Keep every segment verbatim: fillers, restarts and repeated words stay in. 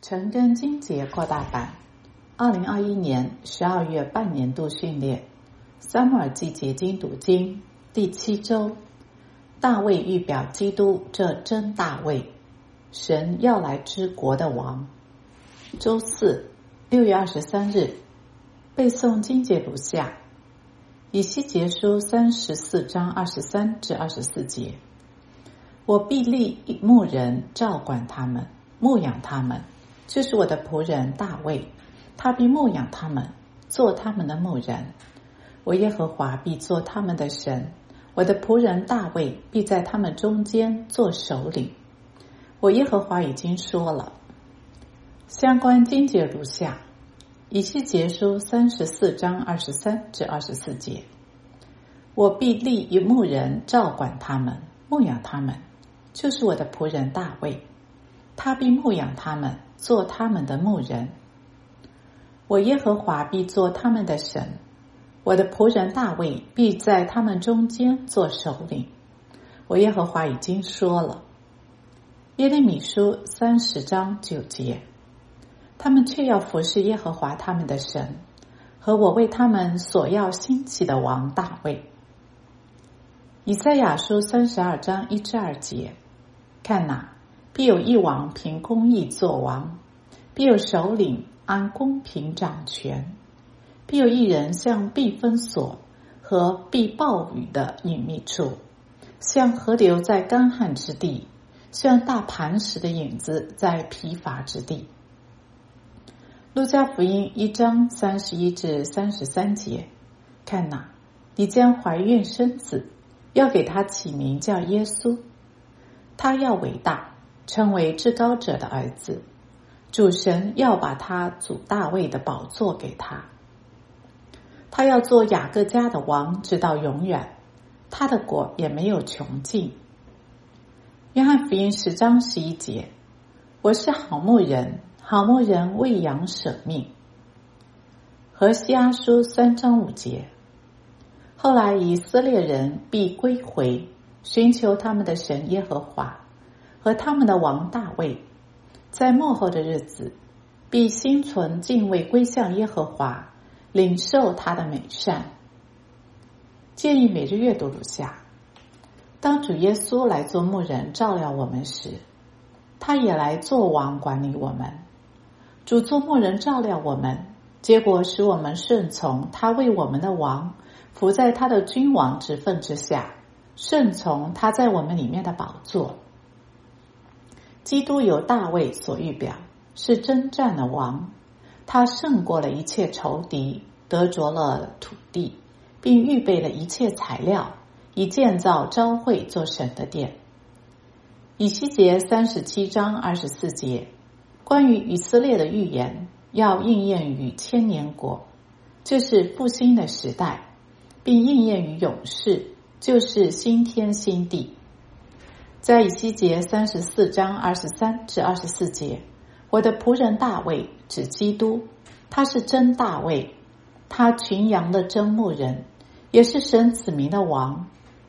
陈根金节扩大版，二零二一年十二月半年度训练，撒母耳记结经读经第七周，大卫预表基督这真大卫，神要来之国的王。周四，六月二十三日，背诵经节如下：以西结书三十四章二十三至二十四节，我必立牧人照管他们，牧养他们，就是我的仆人大卫，他必牧养他们，做他们的牧人。我耶和华必做他们的神，我的仆人大卫必在他们中间做首领。我耶和华已经说了。相关经节如下：以西结书三十四章二十三至二十四节，我必立牧人照管他们，牧养他们，就是我的仆人大卫，他必牧养他们，做他们的牧人。我耶和华必做他们的神，我的仆人大卫必在他们中间做首领。我耶和华已经说了。耶利米书三十章九节，他们却要服侍耶和华他们的神，和我为他们所要兴起的王大卫。以赛亚书三十二章一至二节，看哪，必有一王凭公义作王，必有首领按公平掌权，必有一人像避风所和避暴雨的隐秘处，像河流在干旱之地，像大磐石的影子在疲乏之地。路加福音一章三十一至三十三节，看哪，你将怀孕生子，要给他起名叫耶稣，他要伟大，称为至高者的儿子，主神要把他祖大卫的宝座给他，他要做雅各家的王直到永远，他的国也没有穷尽。约翰福音十章十一节，我是好牧人，好牧人为羊舍命。何西阿书三章五节，后来以色列人必归回，寻求他们的神耶和华和他们的王大卫，在末后的日子必心存敬畏归向耶和华，领受他的美善。建议每日阅读如下：当主耶稣来做牧人照料我们时，他也来做王管理我们。主做牧人照料我们，结果使我们顺从他为我们的王，服在他的君王职分之下，顺从他在我们里面的宝座。基督由大卫所预表，是征战的王，他胜过了一切仇敌，得着了土地，并预备了一切材料，以建造召会做神的殿。以西结三十七章二十四节，关于以色列的预言要应验于千年国，就是复兴的时代，并应验于永世，就是新天新地。在以西结三十四章二十三至二十四节，我的仆人大卫指基督，他是真大卫，他群羊的真牧人，也是神子民的王。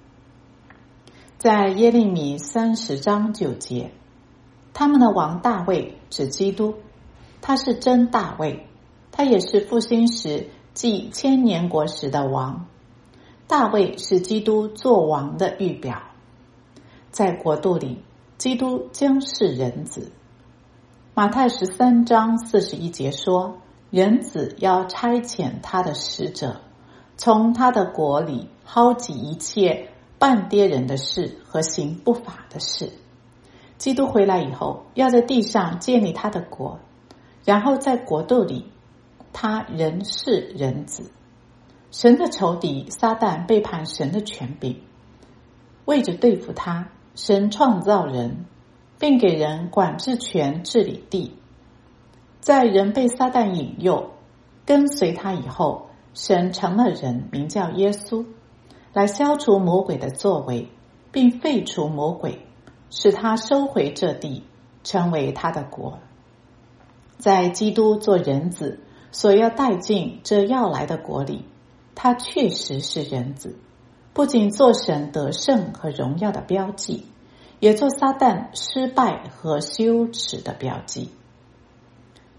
在耶利米三十章九节，他们的王大卫指基督，他是真大卫，他也是复兴时即千年国时的王。大卫是基督做王的预表。在国度里，基督将是人子。马太十三章四十一节说，人子要差遣他的使者，从他的国里薅集一切半跌人的事和行不法的事。基督回来以后，要在地上建立他的国，然后在国度里，他仍是人子。神的仇敌撒旦背叛神的权柄，为着对付他，神创造人，并给人管制权治理地。在人被撒旦引诱跟随他以后，神成了人，名叫耶稣，来消除魔鬼的作为，并废除魔鬼，使他收回这地，成为他的国。在基督做人子所要带进这要来的国里，他确实是人子，不仅做神得胜和荣耀的标记，也做撒旦失败和羞耻的标记。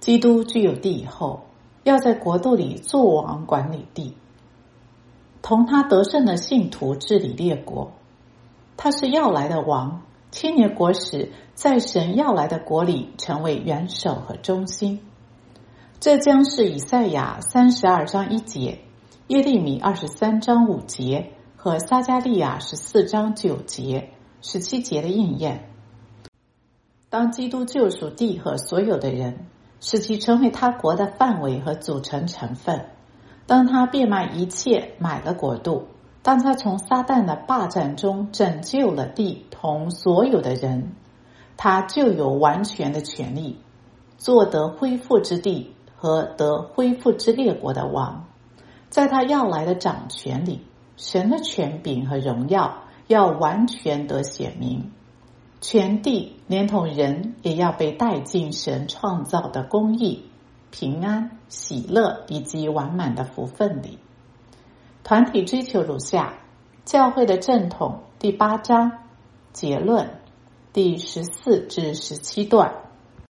基督具有地以后，要在国度里作王管理地，同他得胜的信徒治理列国。他是要来的王，千年国时在神要来的国里成为元首和中心。这将是以赛亚三十二章一节、耶利米二十三章五节和撒迦利亚十四章九节、十七节的应验。当基督救赎地和所有的人，使其成为他国的范围和组成成分，当他变卖一切买了国度，当他从撒旦的霸占中拯救了地同所有的人，他就有完全的权利做得恢复之地和得恢复之列国的王。在他要来的掌权里，神的权柄和荣耀要完全得显明，全地连同人也要被带进神创造的公义、平安、喜乐以及完满的福分里。团体追求如下：教会的正统第八章结论第十四至十七段。